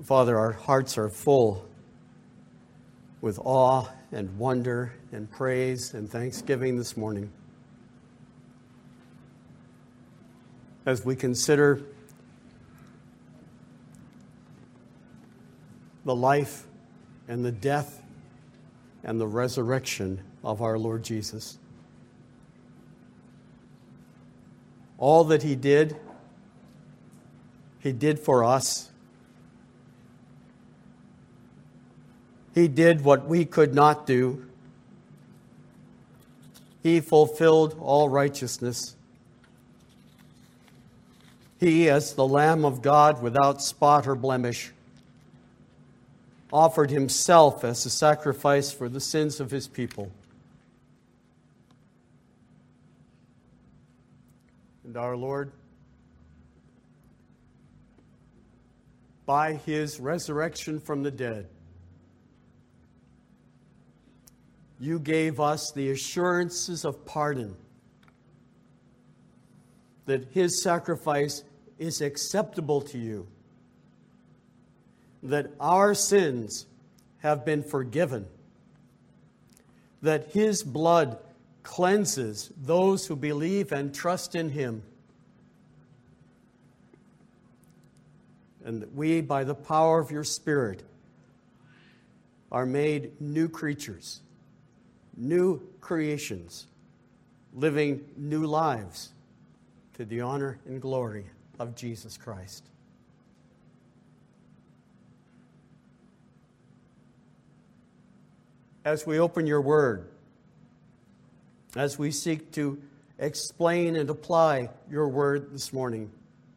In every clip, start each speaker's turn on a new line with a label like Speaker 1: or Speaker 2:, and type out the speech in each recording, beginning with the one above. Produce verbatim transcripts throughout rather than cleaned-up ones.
Speaker 1: Father, our hearts are full with awe and wonder and praise and thanksgiving this morning as we consider the life and the death and the resurrection of our Lord Jesus. All that he did, he did for us. He did what we could not do. He fulfilled all righteousness. He, as the Lamb of God without spot or blemish, offered himself as a sacrifice for the sins of his people. And our Lord, by his resurrection from the dead, you gave us the assurances of pardon, that his sacrifice is acceptable to you, that our sins have been forgiven, that his blood cleanses those who believe and trust in him, and that we, by the power of your Spirit, are made new creatures, new creations, living new lives to the honor and glory of Jesus Christ. As we open your word, as we seek to explain and apply your word this morning,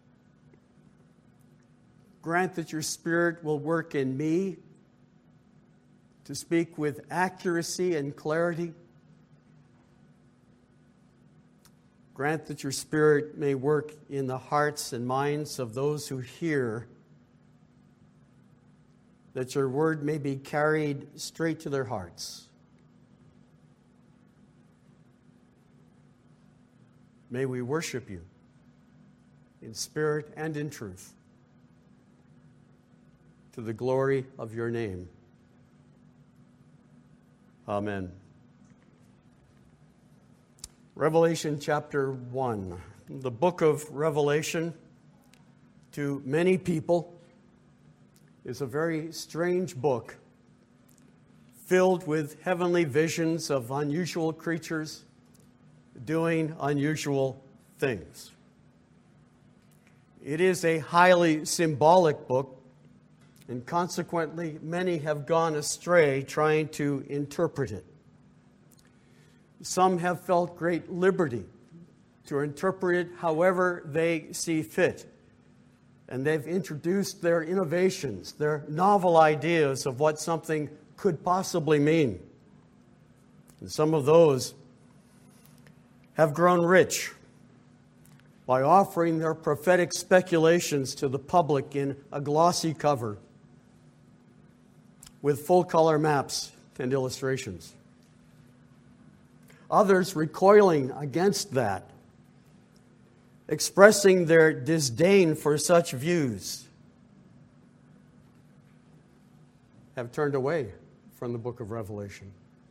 Speaker 1: grant that your Spirit will work in me to speak with accuracy and clarity. Grant that your Spirit may work in the hearts and minds of those who hear, that your word may be carried straight to their hearts. May we worship you in spirit and in truth, to the glory of your name. Amen. Revelation chapter one. The book of Revelation, to many people, is a very strange book, filled with heavenly visions of unusual creatures doing unusual things. It is a highly symbolic book, and consequently, many have gone astray trying to interpret it. Some have felt great liberty to interpret it however they see fit. And they've introduced their innovations, their novel ideas of what something could possibly mean. And some of those have grown rich by offering their prophetic speculations to the public in a glossy cover with full-color maps and illustrations. Others recoiling against that, expressing their disdain for such views, have turned away from the book of Revelation,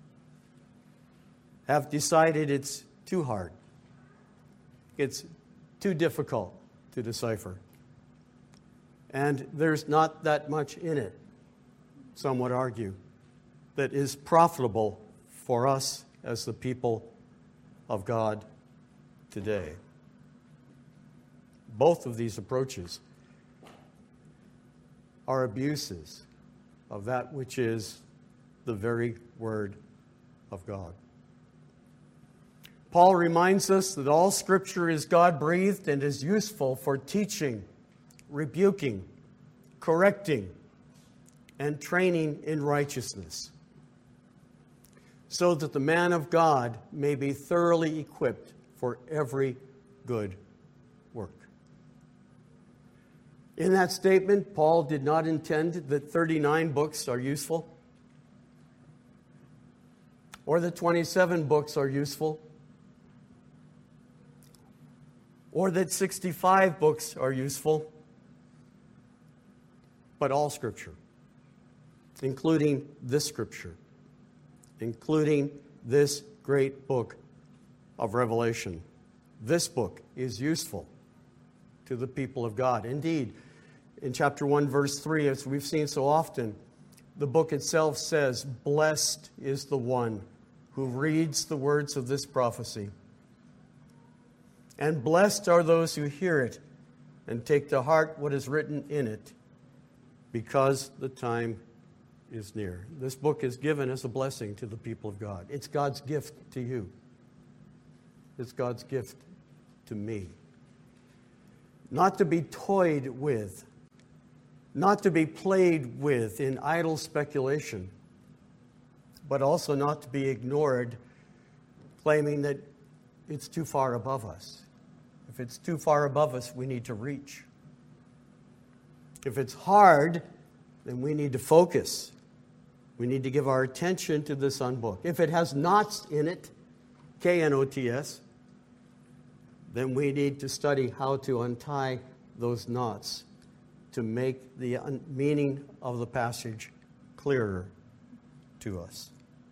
Speaker 1: have decided it's too hard, it's too difficult to decipher, and there's not that much in it, some would argue, that is profitable for us as the people of God today. Both of these approaches are abuses of that which is the very Word of God. Paul reminds us that all Scripture is God-breathed and is useful for teaching, rebuking, correcting, and training in righteousness, so that the man of God may be thoroughly equipped for every good work. In that statement, Paul did not intend that thirty-nine books are useful, or that twenty-seven books are useful, or that sixty-five books are useful. but all Scripture, including this Scripture, including this great book of Revelation. This book is useful to the people of God. Indeed, in chapter one, verse three, as we've seen so often, the book itself says, "Blessed is the one who reads the words of this prophecy. And blessed are those who hear it and take to heart what is written in it, because the time is near." This book is given as a blessing to the people of God. It's God's gift to you. It's God's gift to me. Not to be toyed with, not to be played with in idle speculation, but also not to be ignored, claiming that it's too far above us. If it's too far above us, we need to reach. If it's hard, then we need to focus. We need to give our attention to this book. If it has knots in it, K N O T S, then we need to study how to untie those knots to make the meaning of the passage clearer to us.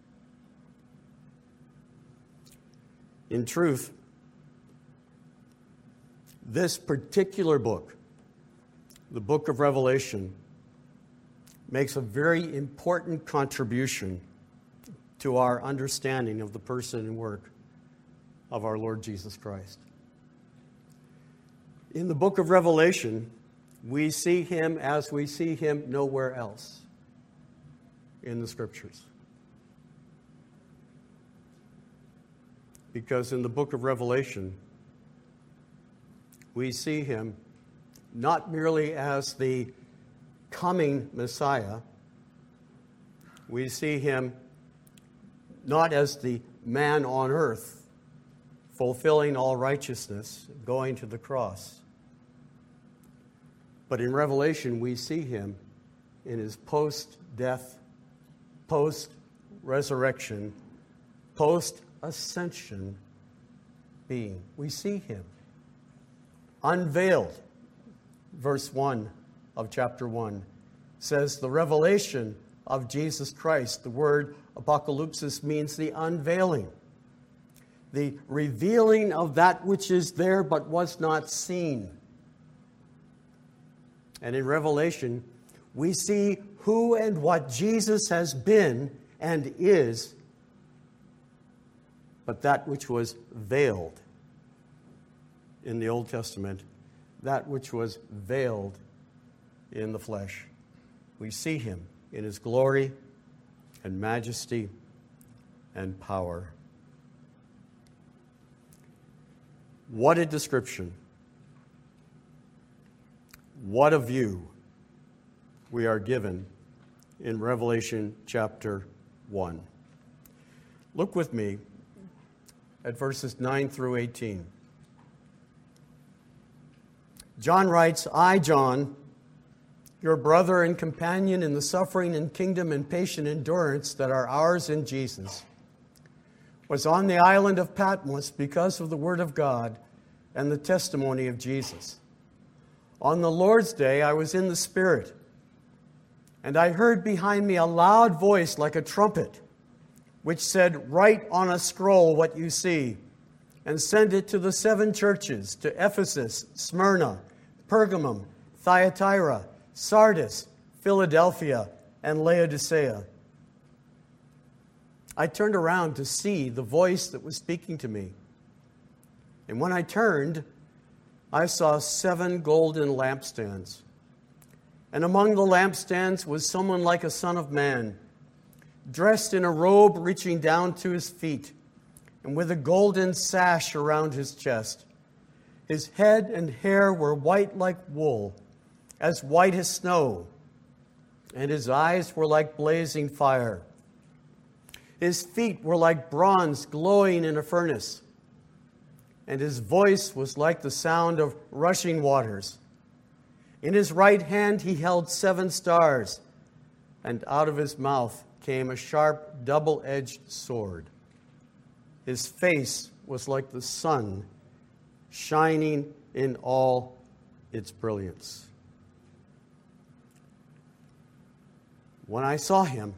Speaker 1: In truth, this particular book, the book of Revelation, makes a very important contribution to our understanding of the person and work of our Lord Jesus Christ. In the book of Revelation, we see him as we see him nowhere else in the Scriptures. Because in the book of Revelation, we see him not merely as the coming Messiah, we see him not as the man on earth fulfilling all righteousness, going to the cross. But in Revelation, we see him in his post-death, post-resurrection, post-ascension being. We see him unveiled. Verse one of chapter one says the revelation of Jesus Christ. The word apocalypsis means the unveiling, the revealing of that which is there but was not seen. And in Revelation, we see who and what Jesus has been and is, but that which was veiled in the Old Testament, that which was veiled in the flesh. We see him in his glory and majesty and power. What a description. What a view we are given in Revelation chapter one. Look with me at verses nine through eighteen. John writes, "I, John, your brother and companion in the suffering and kingdom and patient endurance that are ours in Jesus, was on the island of Patmos because of the word of God and the testimony of Jesus. On the Lord's day I was in the Spirit, and I heard behind me a loud voice like a trumpet, which said, 'Write on a scroll what you see, and send it to the seven churches, to Ephesus, Smyrna, Pergamum, Thyatira, Sardis, Philadelphia, and Laodicea.' I turned around to see the voice that was speaking to me. And when I turned, I saw seven golden lampstands. And among the lampstands was someone like a son of man, dressed in a robe reaching down to his feet, and with a golden sash around his chest. His head and hair were white like wool, as white as snow, and his eyes were like blazing fire. His feet were like bronze glowing in a furnace, and his voice was like the sound of rushing waters. In his right hand he held seven stars, and out of his mouth came a sharp, double-edged sword. His face was like the sun, shining in all its brilliance." When I saw him,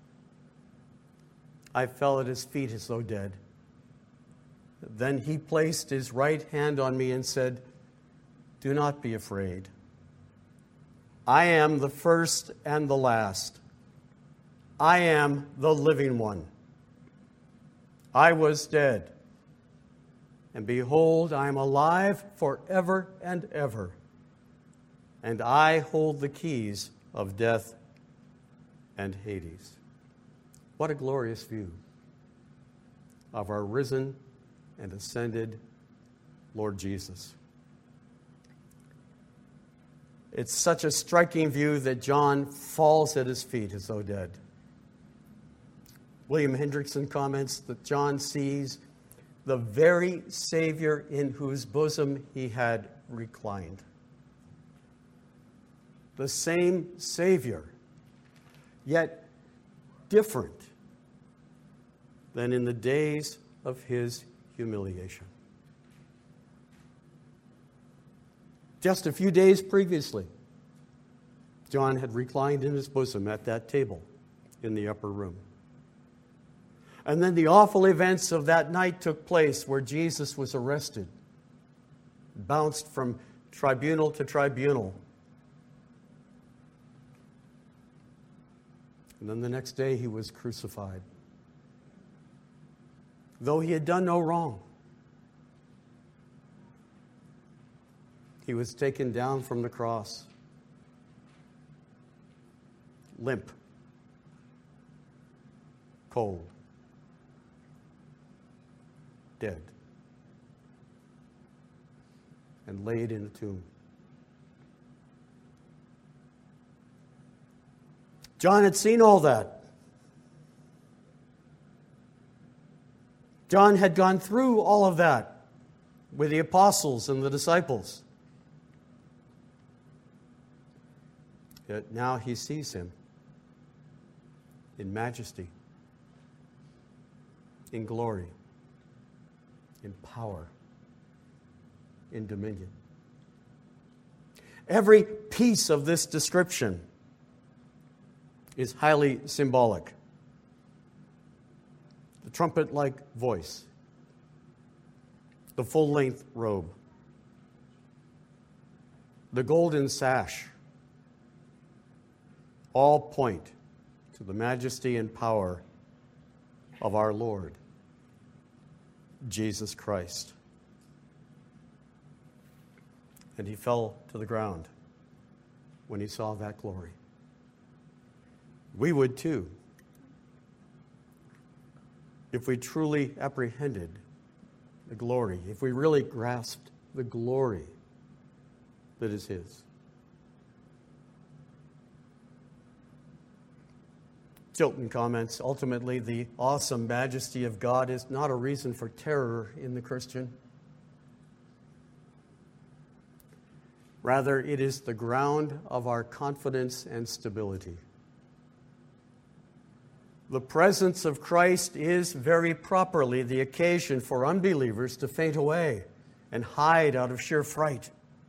Speaker 1: I fell at his feet as though dead. Then he placed his right hand on me and said, "Do not be afraid. I am the first and the last. I am the living one. I was dead, and behold, I am alive forever and ever, and I hold the keys of death and Hades." What a glorious view of our risen and ascended Lord Jesus. It's such a striking view that John falls at his feet as though dead. William Hendrickson comments that John sees the very Savior in whose bosom he had reclined. The same Savior, yet different than in the days of his humiliation. Just a few days previously, John had reclined in his bosom at that table in the upper room. And then the awful events of that night took place where Jesus was arrested, bounced from tribunal to tribunal. And then the next day he was crucified, though he had done no wrong. He was taken down from the cross, limp, cold, dead, and laid in a tomb. John had seen all that. John had gone through all of that with the apostles and the disciples. Yet now he sees him in majesty, in glory, in power, in dominion. Every piece of this description is highly symbolic. The trumpet-like voice, the full-length robe, the golden sash, all point to the majesty and power of our Lord, Jesus Christ. And he fell to the ground when he saw that glory. We would too, if we truly apprehended the glory, if we really grasped the glory that is his. Chilton comments, ultimately, the awesome majesty of God is not a reason for terror in the Christian. Rather, it is the ground of our confidence and stability. The presence of Christ is very properly the occasion for unbelievers to faint away and hide out of sheer fright.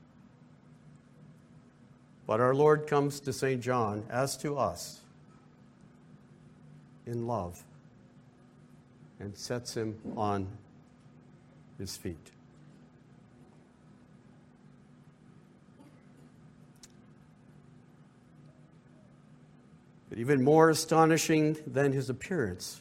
Speaker 1: But our Lord comes to Saint John, as to us, in love, and sets him on his feet. But even more astonishing than his appearance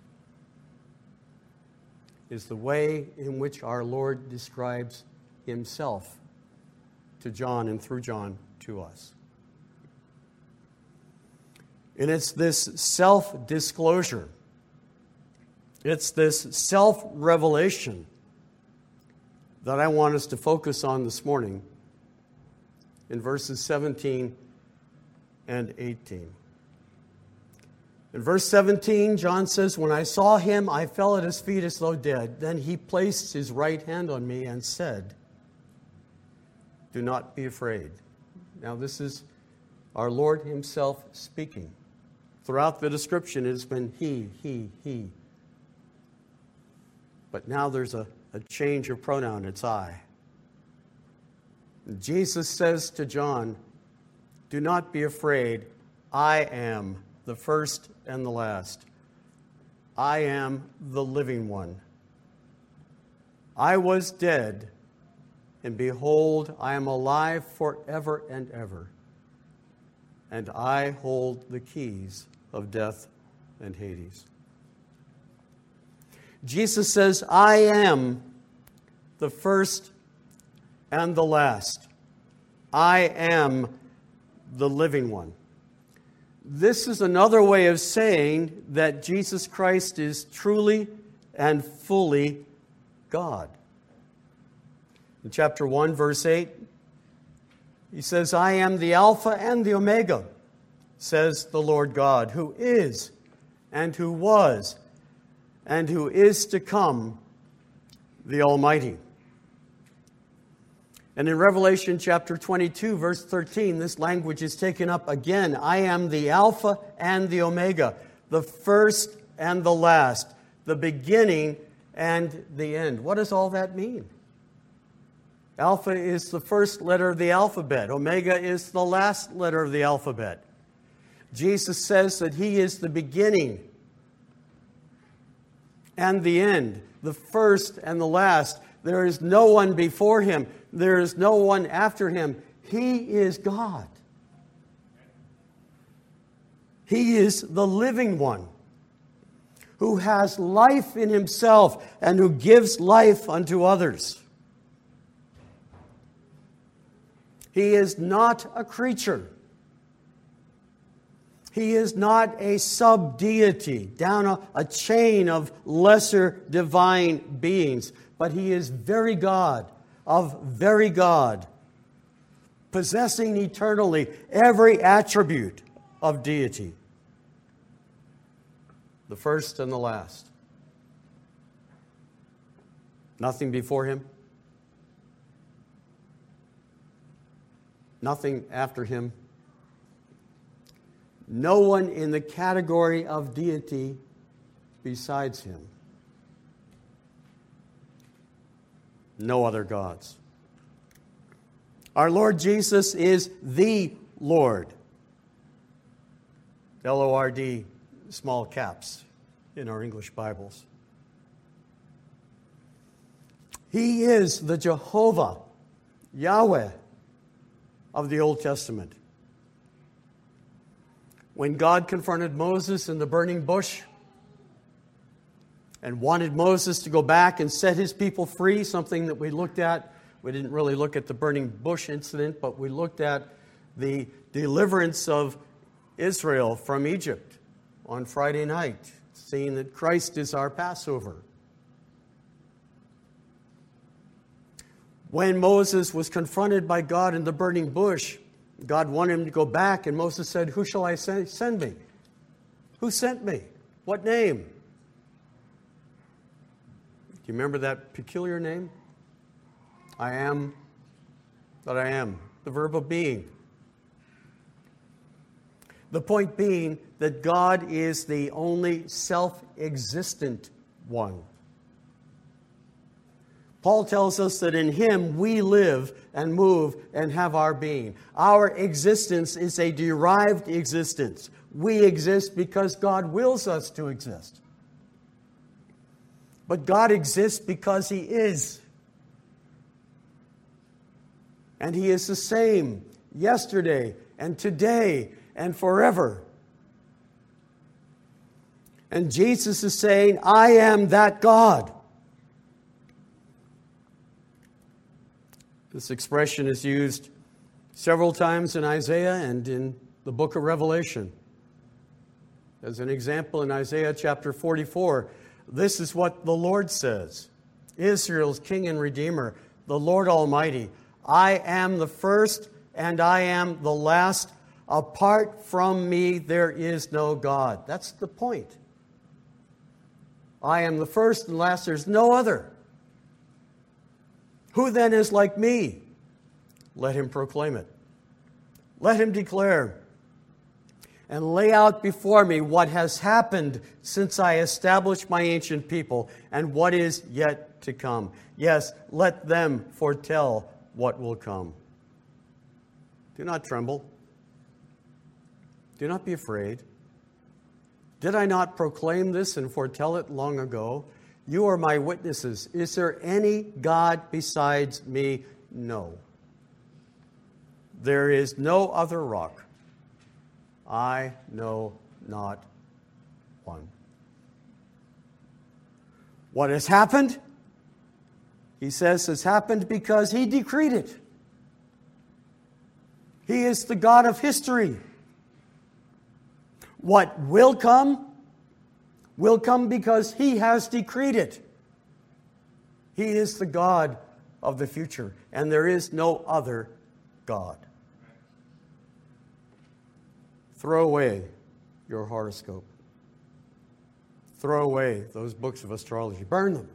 Speaker 1: is the way in which our Lord describes himself to John and through John to us. And it's this self-disclosure, it's this self-revelation that I want us to focus on this morning in verses seventeen and eighteen. In verse seventeen, John says, "When I saw him, I fell at his feet as though dead. Then he placed his right hand on me and said, 'Do not be afraid.'" Now this is our Lord himself speaking. Throughout the description, it has been he, he, he. But now there's a, a change of pronoun, it's I. Jesus says to John, "Do not be afraid. I am the first and the last. I am the living one. I was dead, and behold, I am alive forever and ever. And I hold the keys of death and Hades. Jesus says, I am the first and the last. I am the living one. This is another way of saying that Jesus Christ is truly and fully God. In chapter one, verse eight, he says, I am the Alpha and the Omega, says the Lord God, who is and who was and who is to come, the Almighty. And in Revelation chapter twenty-two, verse thirteen, this language is taken up again. I am the Alpha and the Omega, the first and the last, the beginning and the end. What does all that mean? Alpha is the first letter of the alphabet. Omega is the last letter of the alphabet. Jesus says that He is the beginning and the end, the first and the last. There is no one before Him. There is no one after Him. He is God. He is the living one who has life in Himself and who gives life unto others. He is not a creature. He is not a sub-deity down a, a chain of lesser divine beings, but He is very God of very God, possessing eternally every attribute of deity, the first and the last. Nothing before Him, nothing after Him. No one in the category of deity besides Him. No other gods. Our Lord Jesus is the Lord. L O R D, small caps in our English Bibles. He is the Jehovah, Yahweh of the Old Testament. When God confronted Moses in the burning bush and wanted Moses to go back and set his people free, something that we looked at. We didn't really look at the burning bush incident, but we looked at the deliverance of Israel from Egypt on Friday night, seeing that Christ is our Passover. When Moses was confronted by God in the burning bush, God wanted him to go back, and Moses said, "Who shall I send me? Who sent me? What name?" Do you remember that peculiar name? I am that I am, the verb of being. The point being that God is the only self-existent one. Paul tells us that in Him we live and move and have our being. Our existence is a derived existence. We exist because God wills us to exist. But God exists because He is. And He is the same yesterday and today and forever. And Jesus is saying, I am that God. This expression is used several times in Isaiah and in the book of Revelation. As an example, in Isaiah chapter forty-four, this is what the Lord says, Israel's King and Redeemer, the Lord Almighty. I am the first and I am the last. Apart from me, there is no God. That's the point. I am the first and last. There's no other. Who then is like me? Let him proclaim it. Let him declare and lay out before me what has happened since I established my ancient people and what is yet to come. Yes, let them foretell what will come. Do not tremble. Do not be afraid. Did I not proclaim this and foretell it long ago? You are my witnesses. Is there any God besides me? No. There is no other rock. I know not one. What has happened? He says has happened because he decreed it. He is the God of history. What will come, will come because he has decreed it. He is the God of the future, and there is no other God. Throw away your horoscope. Throw away those books of astrology. Burn them.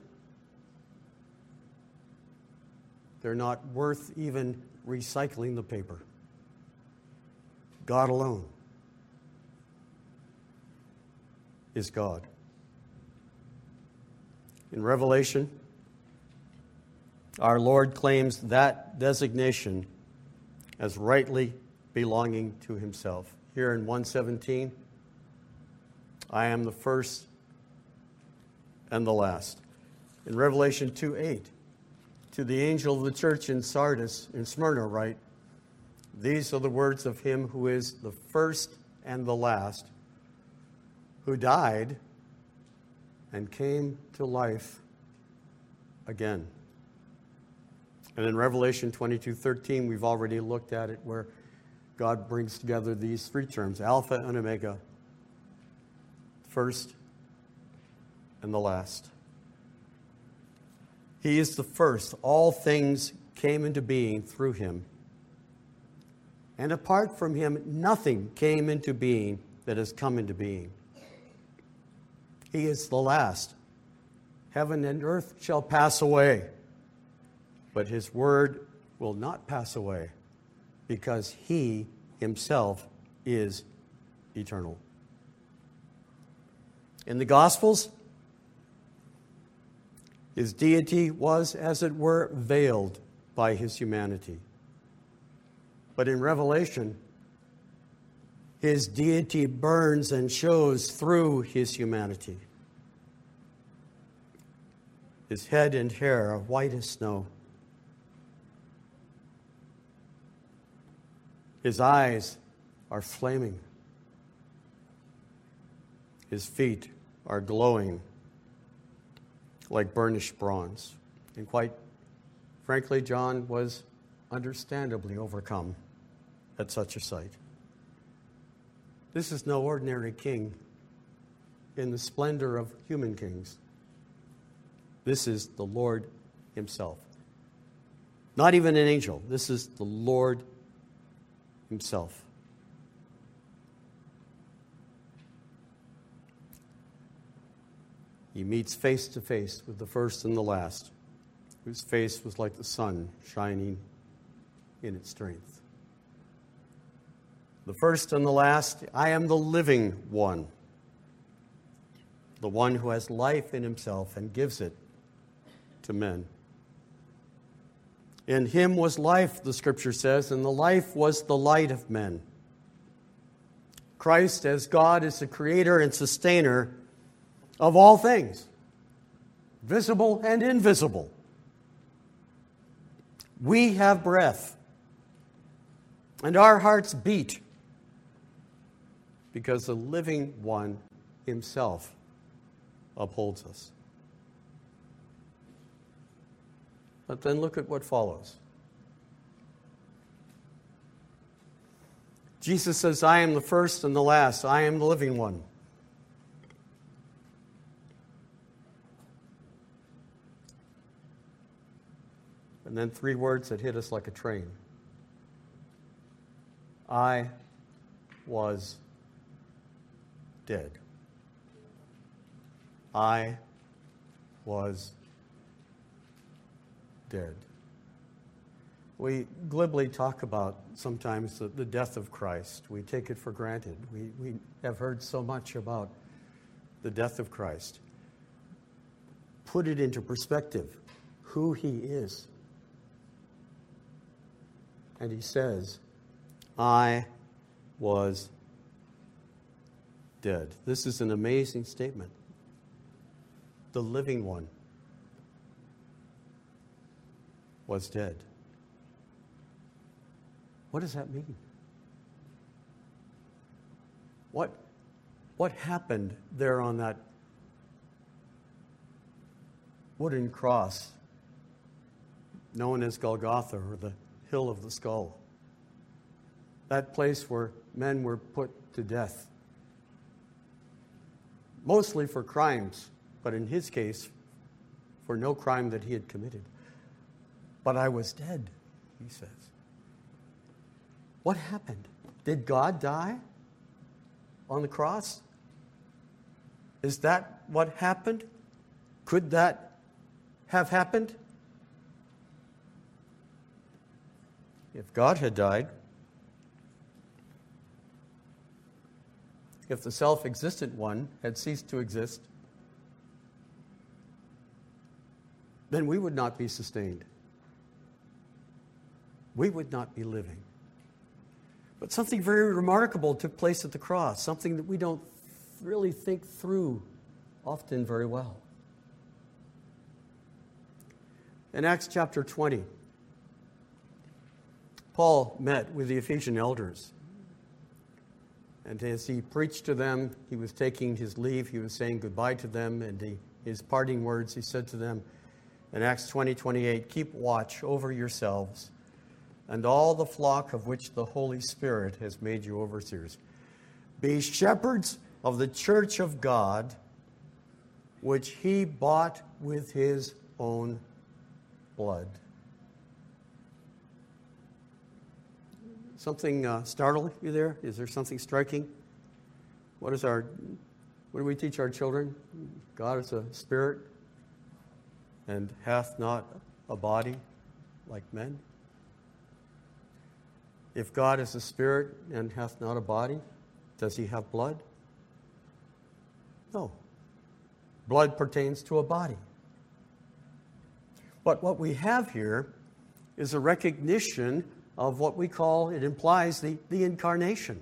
Speaker 1: They're not worth even recycling the paper. God alone is God. In Revelation, our Lord claims that designation as rightly belonging to himself. Here in one seventeen, I am the first and the last. In Revelation two eight, to the angel of the church in Sardis, in Smyrna, write, these are the words of him who is the first and the last, who died and came to life again. And in Revelation twenty-two thirteen, we've already looked at it, where God brings together these three terms, Alpha and Omega, first and the last. He is the first. All things came into being through him. And apart from him, nothing came into being that has come into being. He is the last. Heaven and earth shall pass away, but his word will not pass away, because he himself is eternal. In the Gospels, his deity was, as it were, veiled by his humanity. But in Revelation, his deity burns and shows through his humanity. His head and hair are white as snow. His eyes are flaming. His feet are glowing like burnished bronze. And quite frankly, John was understandably overcome at such a sight. This is no ordinary king in the splendor of human kings. This is the Lord himself. Not even an angel. This is the Lord himself. He meets face to face with the first and the last, whose face was like the sun shining in its strength. The first and the last, I am the living one, the one who has life in himself and gives it to men. In him was life, the scripture says, and the life was the light of men. Christ, as God, is the creator and sustainer of all things, visible and invisible. We have breath, and our hearts beat because the living one himself upholds us. But then look at what follows. Jesus says, I am the first and the last. I am the living one. And then three words that hit us like a train. I was dead. I was dead. We glibly talk about sometimes the, the death of Christ. We take it for granted. We, we have heard so much about the death of Christ. Put it into perspective, who he is. And he says, I was dead. This is an amazing statement. The living one was dead. What does that mean? What, what happened there on that wooden cross known as Golgotha, or the Hill of the Skull? That place where men were put to death. Mostly for crimes, but in his case, for no crime that he had committed. But I was dead, he says. What happened? Did God die on the cross? Is that what happened? Could that have happened? If God had died, if the self-existent one had ceased to exist, then we would not be sustained. We would not be living. But something very remarkable took place at the cross, something that we don't really think through often very well. In Acts chapter twenty, Paul met with the Ephesian elders. And as he preached to them, he was taking his leave, he was saying goodbye to them, and he, his parting words, he said to them in Acts twenty, twenty-eight, "Keep watch over yourselves and all the flock of which the Holy Spirit has made you overseers. Be shepherds of the church of God, which he bought with his own blood." Something uh, startled you there? Is there something striking? What is our, what do we teach our children? God is a spirit and hath not a body like men. If God is a spirit and hath not a body, does he have blood? No. Blood pertains to a body. But what we have here is a recognition of what we call, it implies the, the incarnation.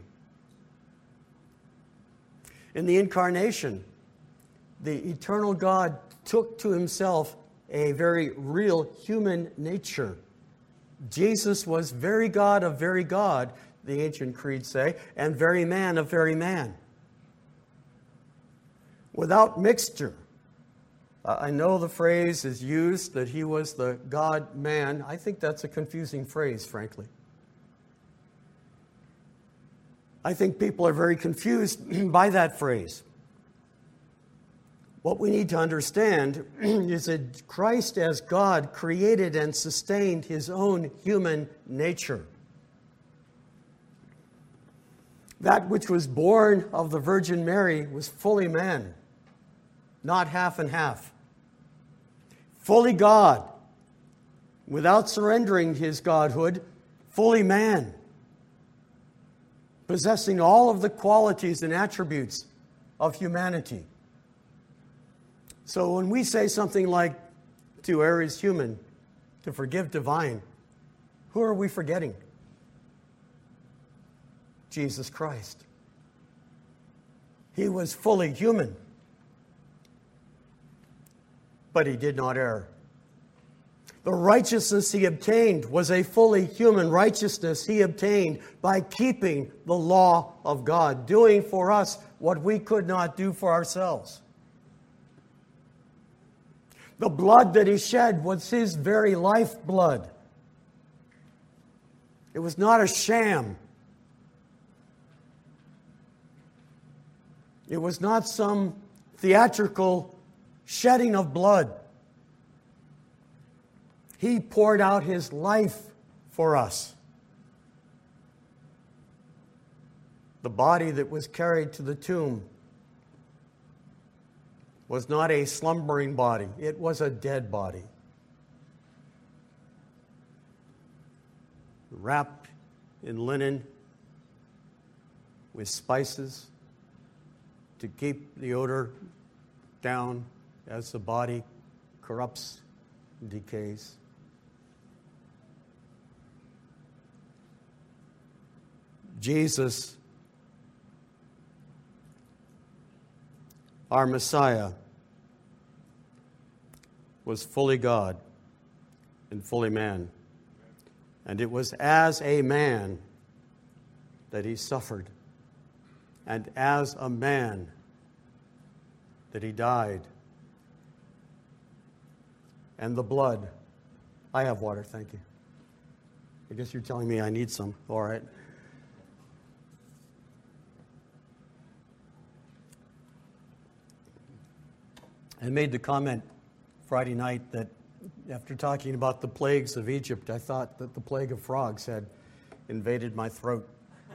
Speaker 1: In the incarnation, the eternal God took to himself a very real human nature. Jesus was very God of very God, the ancient creeds say, and very man of very man. Without mixture. I know the phrase is used that he was the God-man. I think that's a confusing phrase, frankly. I think people are very confused by that phrase. What we need to understand is that Christ as God created and sustained his own human nature. That which was born of the Virgin Mary was fully man, not half and half. Fully God, without surrendering his godhood, fully man, possessing all of the qualities and attributes of humanity. So when we say something like, "to err is human, to forgive divine," who are we forgetting? Jesus Christ. He was fully human, but he did not err. The righteousness he obtained was a fully human righteousness he obtained by keeping the law of God, doing for us what we could not do for ourselves. The blood that he shed was his very lifeblood. It was not a sham. It was not some theatrical shedding of blood. He poured out his life for us. The body that was carried to the tomb was not a slumbering body. It was a dead body. Wrapped in linen with spices to keep the odor down as the body corrupts and decays. Jesus our Messiah, was fully God and fully man. And it was as a man that he suffered, and as a man that he died. And the blood. I have water, thank you. I guess you're telling me I need some. All right. I made the comment Friday night that after talking about the plagues of Egypt, I thought that the plague of frogs had invaded my throat.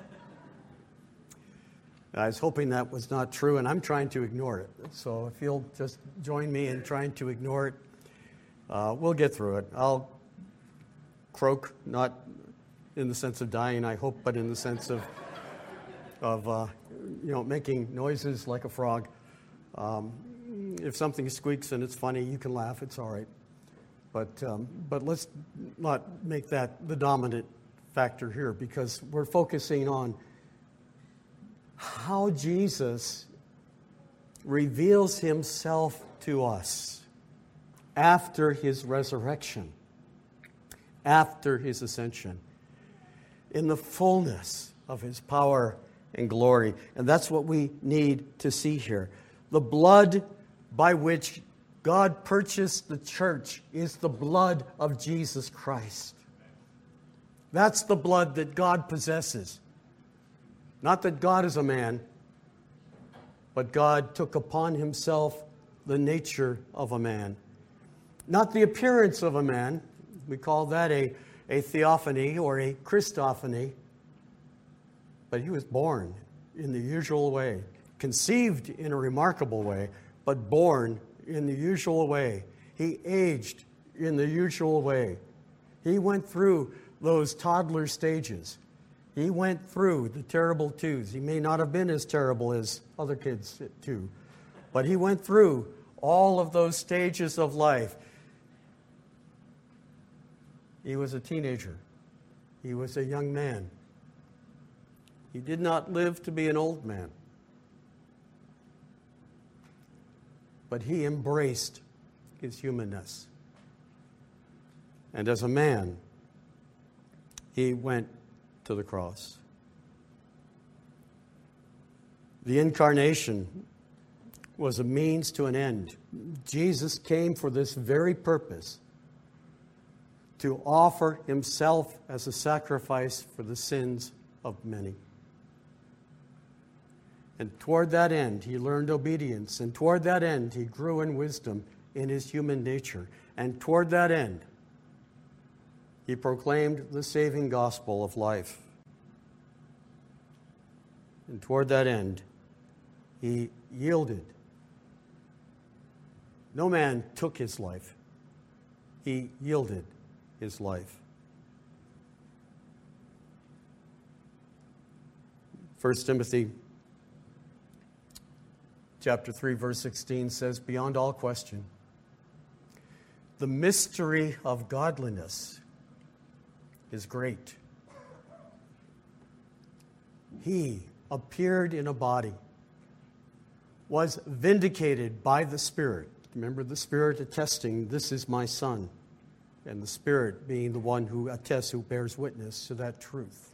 Speaker 1: I was hoping that was not true, and I'm trying to ignore it. So if you'll just join me in trying to ignore it, uh, we'll get through it. I'll croak, not in the sense of dying, I hope, but in the sense of, of uh, you know, making noises like a frog. Um, if something squeaks and it's funny, you can laugh. It's all right. But um, but let's not make that the dominant factor here, because we're focusing on how Jesus reveals himself to us after his resurrection, after his ascension, in the fullness of his power and glory. And that's what we need to see here. The blood by which God purchased the church is the blood of Jesus Christ. That's the blood that God possesses. Not that God is a man, but God took upon himself the nature of a man. Not the appearance of a man. We call that a, a theophany or a Christophany. But he was born in the usual way, conceived in a remarkable way, but born in the usual way. He aged in the usual way. He went through those toddler stages. He went through the terrible twos. He may not have been as terrible as other kids too, but he went through all of those stages of life. He was a teenager. He was a young man. He did not live to be an old man. But he embraced his humanness. And as a man, he went to the cross. The incarnation was a means to an end. Jesus came for this very purpose, to offer himself as a sacrifice for the sins of many. And toward that end, he learned obedience. And toward that end, he grew in wisdom in his human nature. And toward that end, he proclaimed the saving gospel of life. And toward that end, he yielded. No man took his life. He yielded his life. First Timothy chapter three, verse sixteen says, beyond all question, the mystery of godliness is great. He appeared in a body, was vindicated by the Spirit. Remember, the Spirit attesting, this is my Son, and the Spirit being the one who attests, who bears witness to that truth.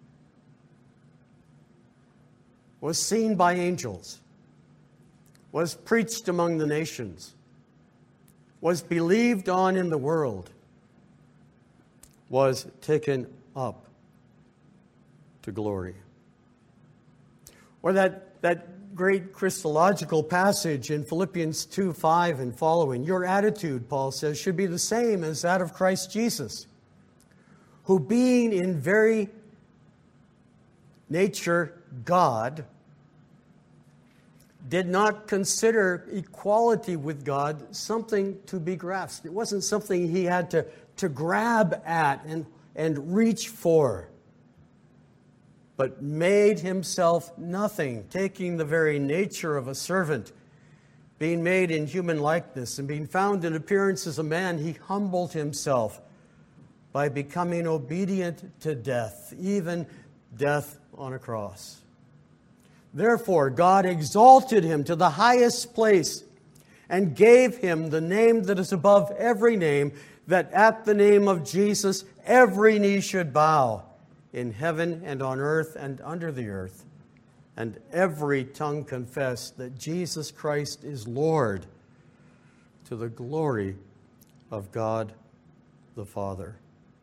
Speaker 1: Was seen by angels, was preached among the nations, was believed on in the world, was taken up to glory. Or that, that great Christological passage in Philippians two five and following. Your attitude, Paul says, should be the same as that of Christ Jesus, who being in very nature God, did not consider equality with God something to be grasped. It wasn't something he had to, to grab at and, and reach for, but made himself nothing, taking the very nature of a servant, being made in human likeness, and being found in appearance as a man, he humbled himself by becoming obedient to death, even death on a cross. Therefore, God exalted him to the highest place and gave him the name that is above every name, that at the name of Jesus every knee should bow, in heaven and on earth and under the earth, and every tongue confess that Jesus Christ is Lord, to the glory of God the Father.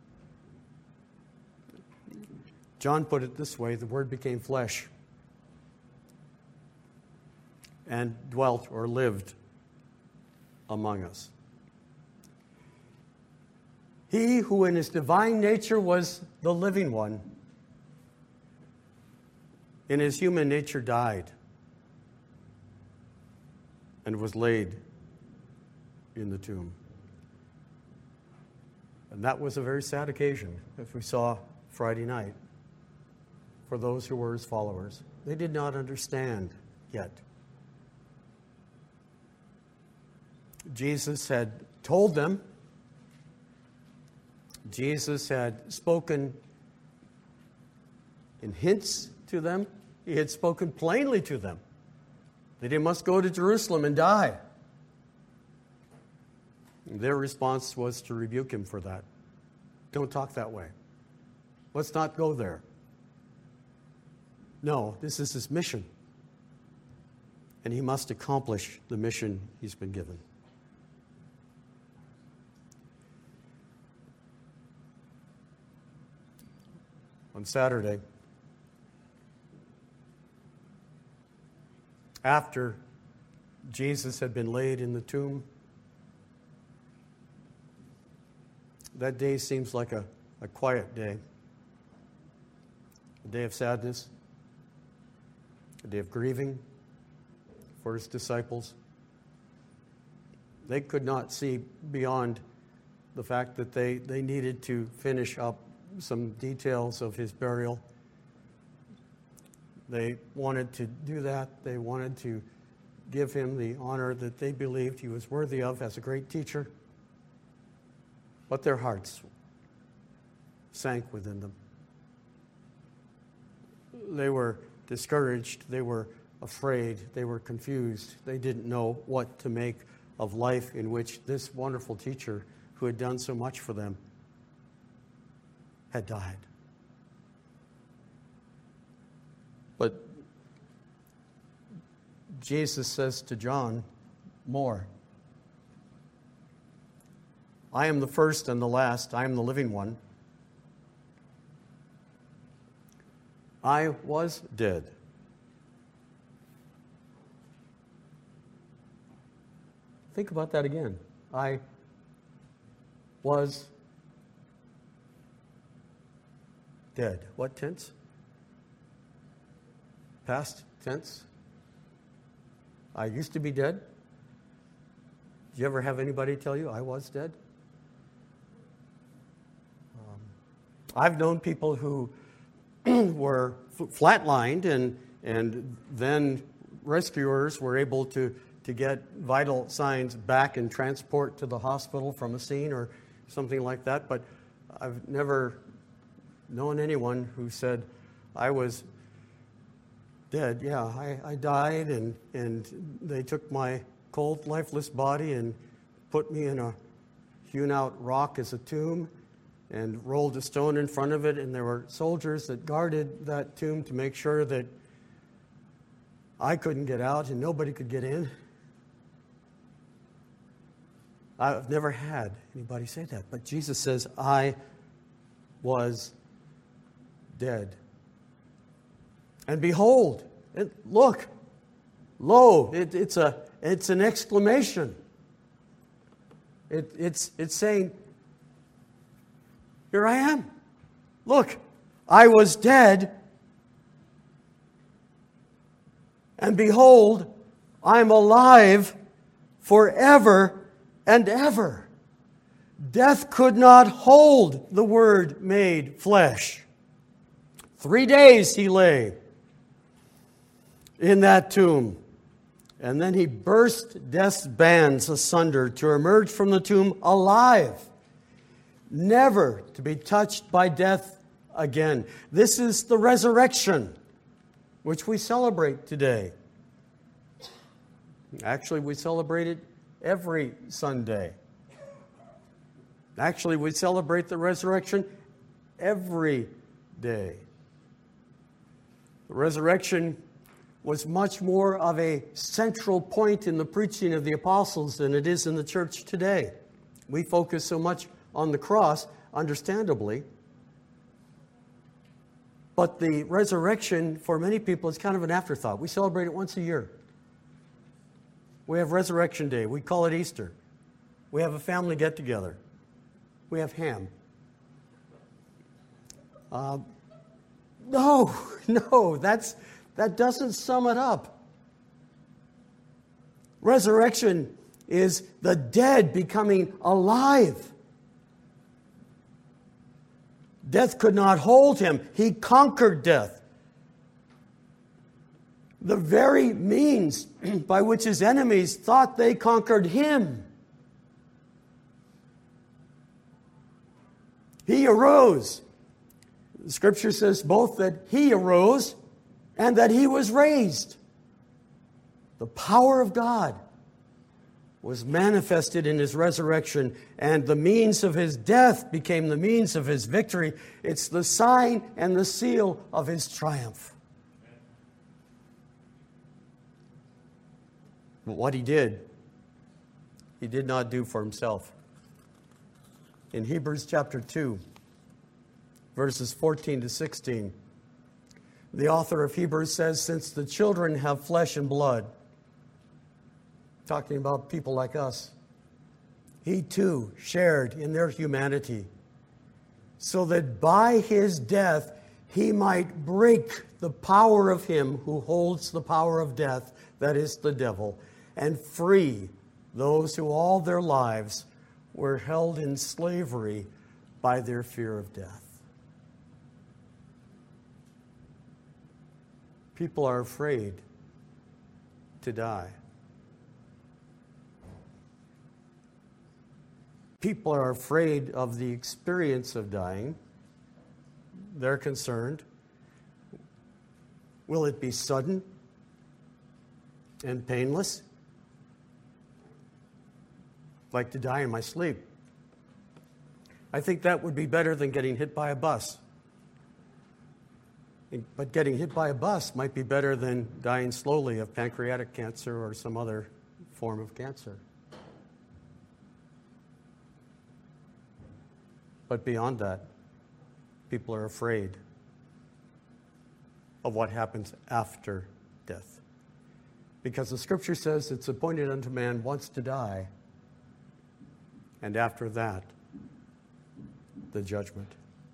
Speaker 1: John put it this way: the Word became flesh and dwelt or lived among us. He who in his divine nature was the living one, in his human nature died and was laid in the tomb. And that was a very sad occasion, as we saw Friday night, for those who were his followers. They did not understand yet. Jesus had told them, Jesus had spoken in hints to them, he had spoken plainly to them that he must go to Jerusalem and die. And their response was to rebuke him for that. Don't talk that way. Let's not go there. No, this is his mission. And he must accomplish the mission he's been given. On Saturday, after Jesus had been laid in the tomb, that day seems like a, a quiet day, a day of sadness, a day of grieving for his disciples. They could not see beyond the fact that they, they needed to finish up some details of his burial. They wanted to do that. They wanted to give him the honor that they believed he was worthy of as a great teacher. But their hearts sank within them. They were discouraged. They were afraid. They were confused. They didn't know what to make of life in which this wonderful teacher, who had done so much for them, had died. But Jesus says to John more. I am the first and the last. I am the living one. I was dead. Think about that again. I was dead. What tense? Past tense. I used to be dead. Did you ever have anybody tell you I was dead? Um, I've known people who were flatlined, and and then rescuers were able to, to get vital signs back and transport to the hospital from a scene or something like that. But I've never known anyone who said, I was dead. Yeah, I, I died, and, and they took my cold, lifeless body and put me in a hewn-out rock as a tomb and rolled a stone in front of it, and there were soldiers that guarded that tomb to make sure that I couldn't get out and nobody could get in. I've never had anybody say that, but Jesus says, I was dead. And behold, it, look, lo, it, it's a it's an exclamation. It, it's it's saying, here I am. Look, I was dead, and behold, I'm alive forever and ever. Death could not hold the Word made flesh. Three days he lay in that tomb. And then he burst death's bands asunder to emerge from the tomb alive, never to be touched by death again. This is the resurrection. which we celebrate today. Actually, we celebrate it every Sunday. Actually, we celebrate the resurrection every day. The resurrection was much more of a central point in the preaching of the apostles than it is in the church today. We focus so much on the cross, understandably. But the resurrection, for many people, is kind of an afterthought. We celebrate it once a year. We have Resurrection Day. We call it Easter. We have a family get-together. We have ham. Uh, no, no, that's, that doesn't sum it up. Resurrection is the dead becoming alive. Death could not hold him. He conquered death. The very means by which his enemies thought they conquered him. He arose. The Scripture says both that he arose and that he was raised. The power of God was manifested in his resurrection, and the means of his death became the means of his victory. It's the sign and the seal of his triumph. But what he did, he did not do for himself. In Hebrews chapter two, verses fourteen to sixteen, the author of Hebrews says, "Since the children have flesh and blood," talking about people like us, "he too shared in their humanity, so that by his death he might break the power of him who holds the power of death, that is the devil, and free those who all their lives were held in slavery by their fear of death." People are afraid to die. People are afraid of the experience of dying. They're concerned. Will it be sudden and painless? I'd like to die in my sleep. I think that would be better than getting hit by a bus. But getting hit by a bus might be better than dying slowly of pancreatic cancer or some other form of cancer. But beyond that, people are afraid of what happens after death. Because the Scripture says it's appointed unto man once to die, and after that, the judgment.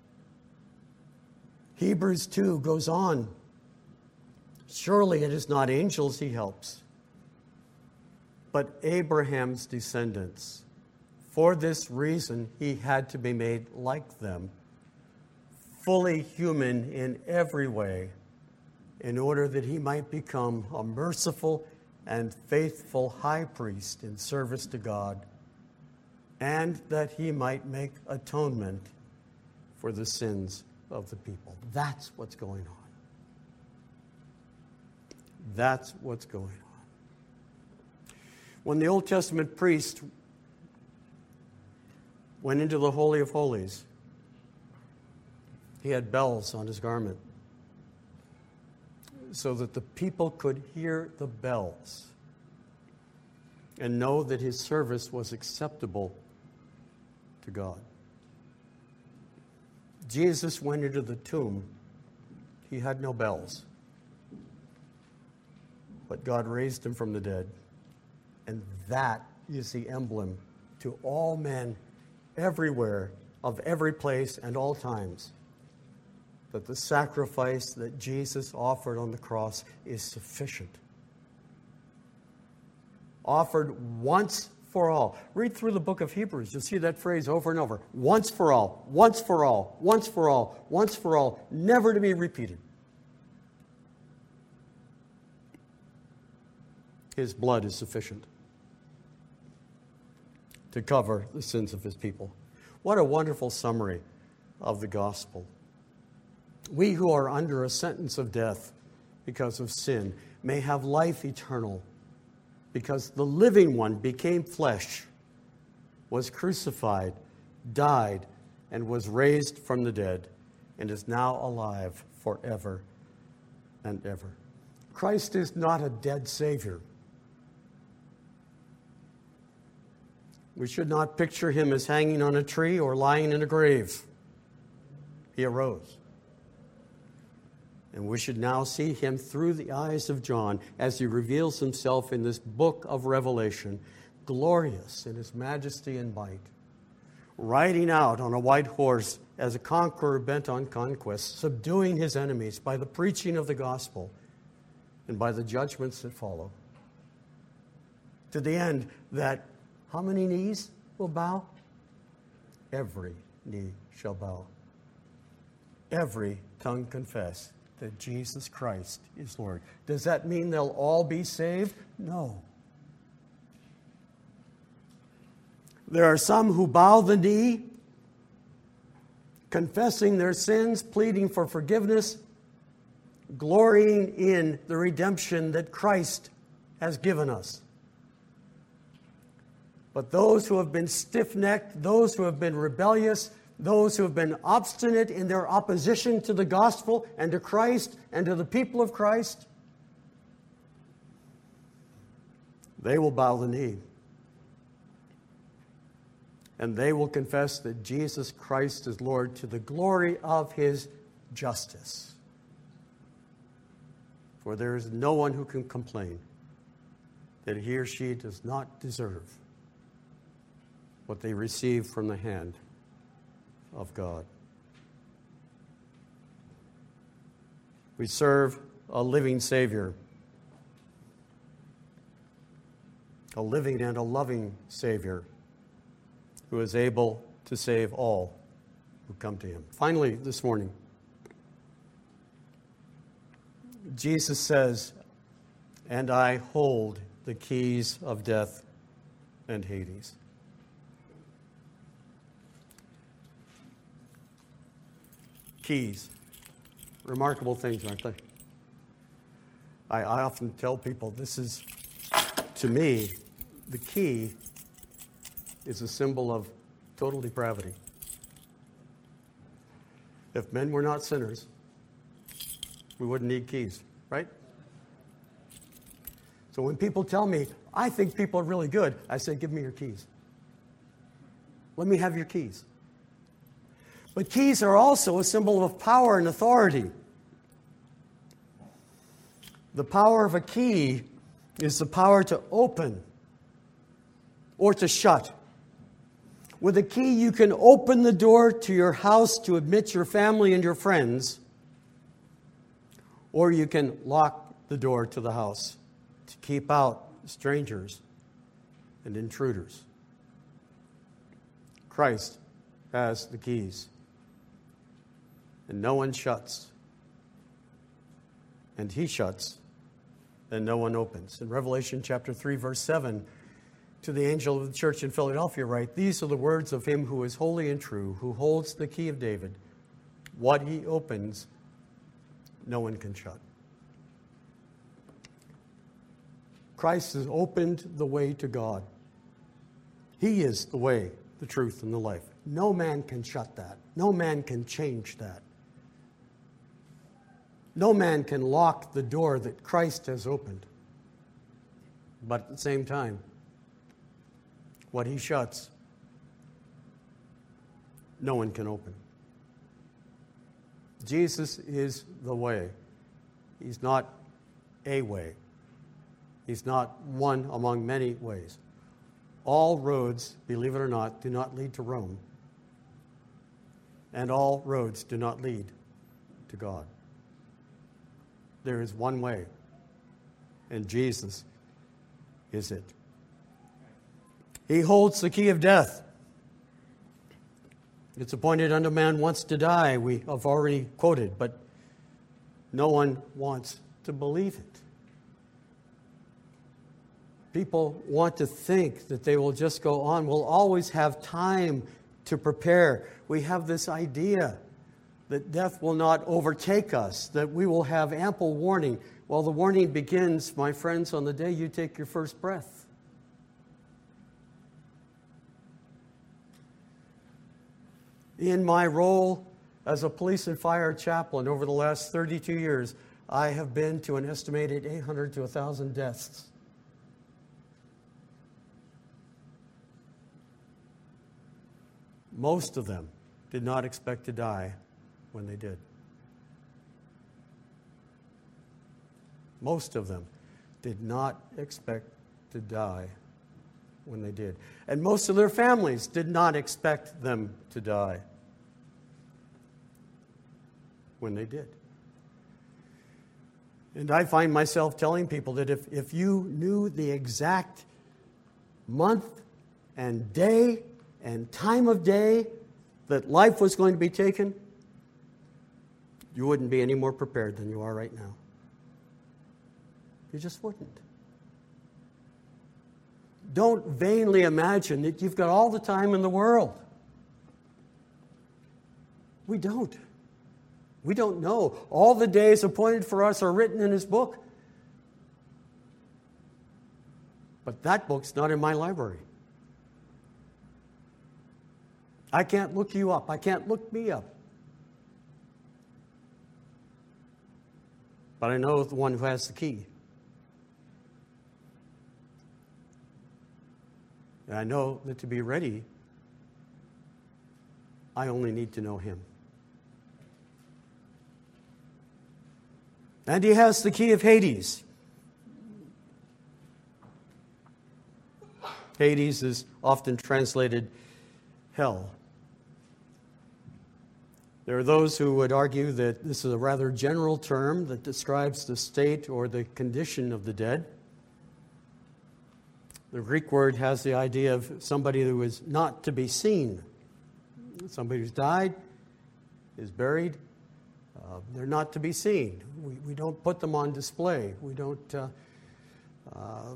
Speaker 1: Hebrews two goes on. Surely it is not angels he helps, but Abraham's descendants. For this reason, he had to be made like them, fully human in every way, in order that he might become a merciful and faithful high priest in service to God, and that he might make atonement for the sins of the people. That's what's going on. That's what's going on. When the Old Testament priest went into the Holy of Holies, he had bells on his garment so that the people could hear the bells and know that his service was acceptable to God. Jesus went into the tomb. He had no bells. But God raised him from the dead. And that is the emblem to all men everywhere, of every place and all times, that the sacrifice that Jesus offered on the cross is sufficient. Offered once for all. Read through the book of Hebrews. You'll see that phrase over and over. Once for all, once for all, once for all, once for all, never to be repeated. His blood is sufficient to cover the sins of his people. What a wonderful summary of the gospel. We who are under a sentence of death because of sin, may have life eternal, because the living one became flesh, was crucified, died, and was raised from the dead, and is now alive forever and ever. Christ is not a dead Savior. We should not picture him as hanging on a tree or lying in a grave. He arose. And we should now see him through the eyes of John as he reveals himself in this book of Revelation, glorious in his majesty and might, riding out on a white horse as a conqueror bent on conquest, subduing his enemies by the preaching of the gospel and by the judgments that follow. To the end that how many knees will bow? Every knee shall bow. Every tongue confess that Jesus Christ is Lord. Does that mean they'll all be saved? No. There are some who bow the knee, confessing their sins, pleading for forgiveness, glorying in the redemption that Christ has given us. But those who have been stiff-necked, those who have been rebellious, those who have been obstinate in their opposition to the gospel and to Christ and to the people of Christ, they will bow the knee. And they will confess that Jesus Christ is Lord to the glory of his justice. For there is no one who can complain that he or she does not deserve what they receive from the hand of God. We serve a living Savior, a living and a loving Savior who is able to save all who come to him. Finally, this morning, Jesus says, "And I hold the keys of death and Hades." Keys. Remarkable things, aren't they? I, I often tell people this is, to me, the key is a symbol of total depravity. If men were not sinners, we wouldn't need keys, right? So when people tell me, I think people are really good, I say, give me your keys. Let me have your keys. But keys are also a symbol of power and authority. The power of a key is the power to open or to shut. With a key, you can open the door to your house to admit your family and your friends, or you can lock the door to the house to keep out strangers and intruders. Christ has the keys, and no one shuts. And he shuts, and no one opens. In Revelation chapter three, verse seven, to the angel of the church in Philadelphia write, "These are the words of him who is holy and true, who holds the key of David. What he opens, no one can shut." Christ has opened the way to God. He is the way, the truth, and the life. No man can shut that. No man can change that. No man can lock the door that Christ has opened. But at the same time, what he shuts, no one can open. Jesus is the way. He's not a way. He's not one among many ways. All roads, believe it or not, do not lead to Rome. And all roads do not lead to God. There is one way, and Jesus is it. He holds the key of death. It's appointed unto man once to die, we have already quoted, but no one wants to believe it. People want to think that they will just go on. We'll always have time to prepare. We have this idea that death will not overtake us, that we will have ample warning. Well, the warning begins, my friends, on the day you take your first breath. In my role as a police and fire chaplain over the last thirty-two years, I have been to an estimated eight hundred to one thousand deaths. Most of them did not expect to die when they did. Most of them did not expect to die when they did. And most of their families did not expect them to die when they did. And I find myself telling people that if, if you knew the exact month and day and time of day that life was going to be taken, you wouldn't be any more prepared than you are right now. You just wouldn't. Don't vainly imagine that you've got all the time in the world. We don't. We don't know. All the days appointed for us are written in His book. But that book's not in my library. I can't look you up. I can't look me up. But I know the one who has the key. And I know that to be ready, I only need to know Him. And He has the key of Hades. Hades is often translated hell. There are those who would argue that this is a rather general term that describes the state or the condition of the dead. The Greek word has the idea of somebody who is not to be seen. Somebody who's died, is buried, uh, they're not to be seen. We, we don't put them on display. We don't, uh, uh,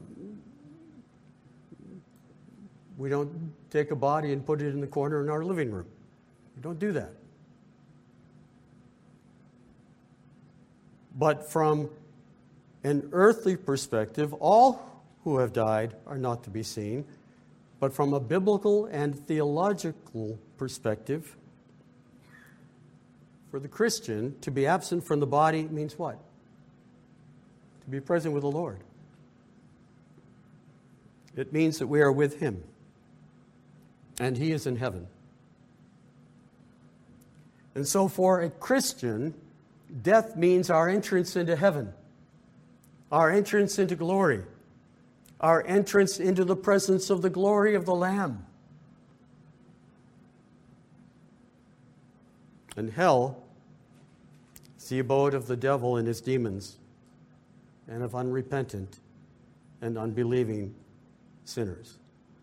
Speaker 1: we don't take a body and put it in the corner in our living room. We don't do that. But from an earthly perspective, all who have died are not to be seen. But from a biblical and theological perspective, for the Christian, to be absent from the body means what? To be present with the Lord. It means that we are with Him, and He is in heaven. And so for a Christian, death means our entrance into heaven, our entrance into glory, our entrance into the presence of the glory of the Lamb. And hell is the abode of the devil and his demons, and of unrepentant and unbelieving sinners.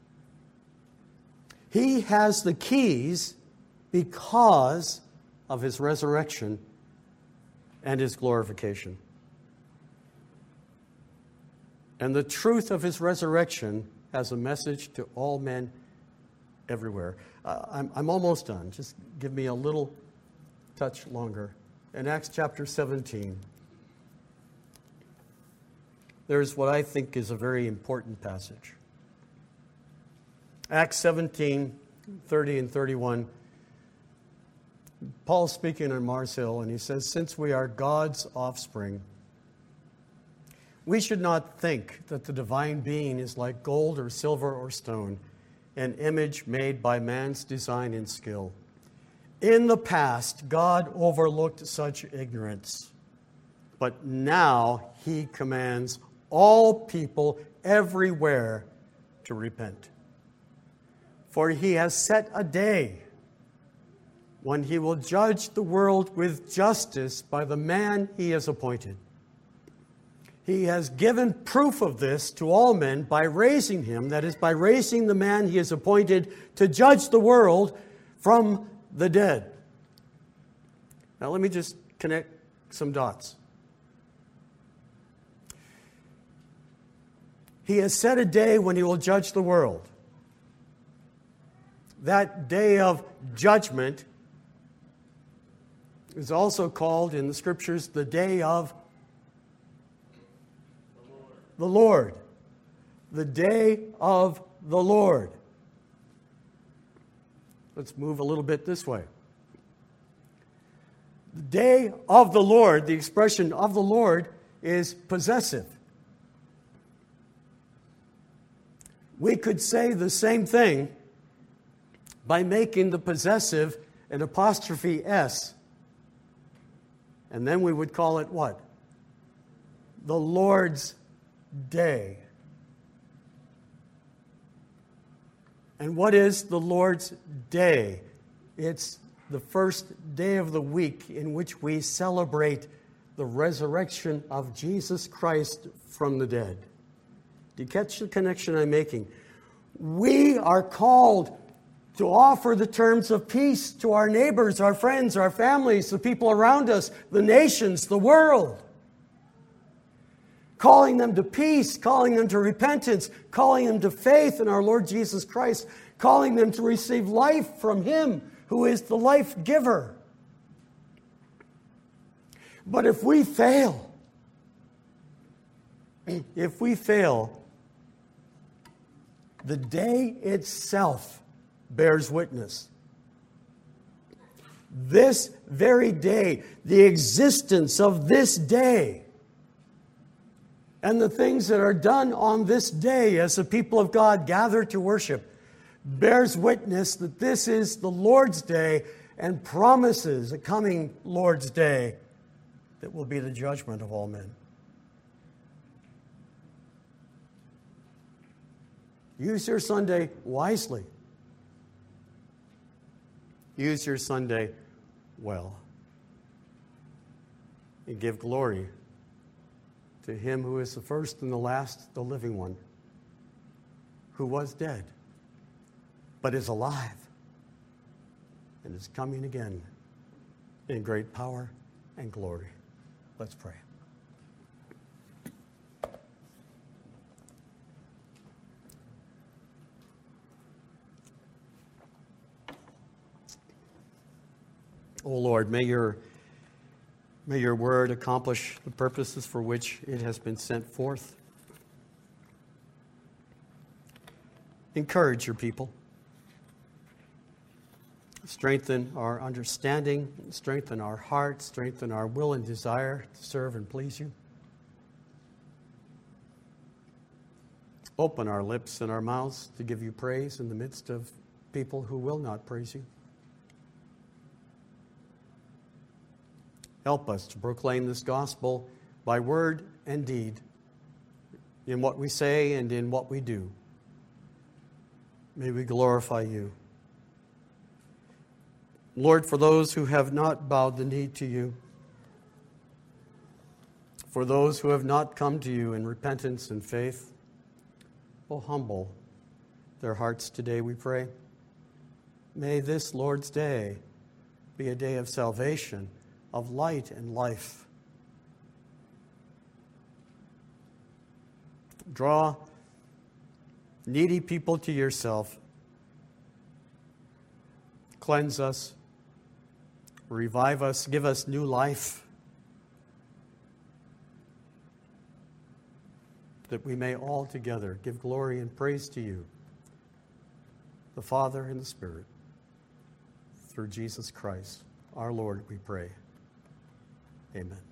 Speaker 1: He has the keys because of His resurrection and His glorification. And the truth of His resurrection has a message to all men everywhere. Uh, I'm, I'm almost done. Just give me a little touch longer. In Acts chapter seventeen, there's what I think is a very important passage. Acts seventeen, thirty and thirty-one. Paul's speaking on Mars Hill, and he says, "Since we are God's offspring, we should not think that the divine being is like gold or silver or stone, an image made by man's design and skill. In the past, God overlooked such ignorance, but now He commands all people everywhere to repent. For He has set a day when He will judge the world with justice by the man He has appointed. He has given proof of this to all men by raising Him, that is, by raising the man He has appointed to judge the world from the dead." Now let me just connect some dots. He has set a day when He will judge the world. That day of judgment is also called in the Scriptures the day of the Lord. The day of the Lord. Let's move a little bit this way. The day of the Lord, the expression of the Lord, is possessive. We could say the same thing by making the possessive an apostrophe S. And then we would call it what? The Lord's day. And what is the Lord's day? It's the first day of the week in which we celebrate the resurrection of Jesus Christ from the dead. Do you catch the connection I'm making? We are called to offer the terms of peace to our neighbors, our friends, our families, the people around us, the nations, the world. Calling them to peace, calling them to repentance, calling them to faith in our Lord Jesus Christ, calling them to receive life from Him who is the life giver. But if we fail, if we fail, the day itself bears witness. This very day, the existence of this day, and the things that are done on this day as the people of God gather to worship bears witness that this is the Lord's day and promises a coming Lord's day that will be the judgment of all men. Use your Sunday wisely. Use your Sunday well. And give glory to Him who is the first and the last, the living one, who was dead, but is alive and is coming again in great power and glory. Let's pray. O Lord, may your, may your word accomplish the purposes for which it has been sent forth. Encourage your people. Strengthen our understanding, strengthen our heart, strengthen our will and desire to serve and please you. Open our lips and our mouths to give you praise in the midst of people who will not praise you. Help us to proclaim this gospel by word and deed, in what we say and in what we do. May we glorify you. Lord, for those who have not bowed the knee to you, for those who have not come to you in repentance and faith, oh, humble their hearts today, we pray. May this Lord's day be a day of salvation, of light and life. Draw needy people to yourself. Cleanse us. Revive us. Give us new life. That we may all together give glory and praise to you, the Father and the Spirit, through Jesus Christ, our Lord, we pray. Amen.